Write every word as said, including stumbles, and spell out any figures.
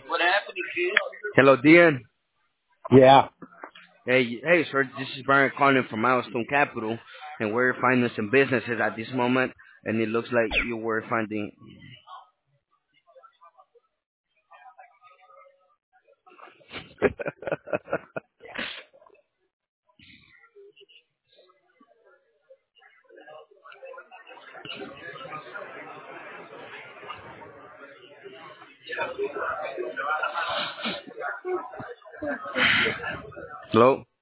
Hello, Dian. Yeah. Hey, hey, sir. This is Brian calling from Milestone Capital, and we're finding some businesses at this moment, and it looks like you were finding. Hello.